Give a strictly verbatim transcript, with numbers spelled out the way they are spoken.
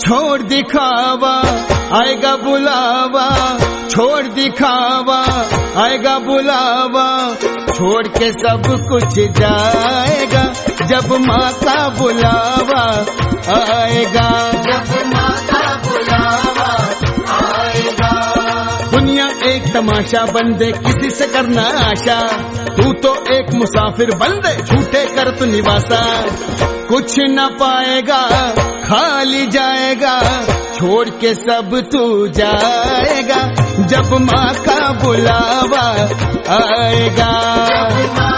छोड़ दिखावा आएगा बुलावा, छोड़ दिखावा आएगा बुलावा, छोड़ के सब कुछ जाएगा जब माँ का बुलावा आएगा, जब माँ का बुलावा आएगा। दुनिया एक तमाशा बन दे किसी से करना आशा, तू तो एक मुसाफिर बन दे झूठे कर तू निवासा, कुछ न पाएगा खाली जाएगा, छोड़ के सब तू जाएगा जब माँ का बुलावा आएगा।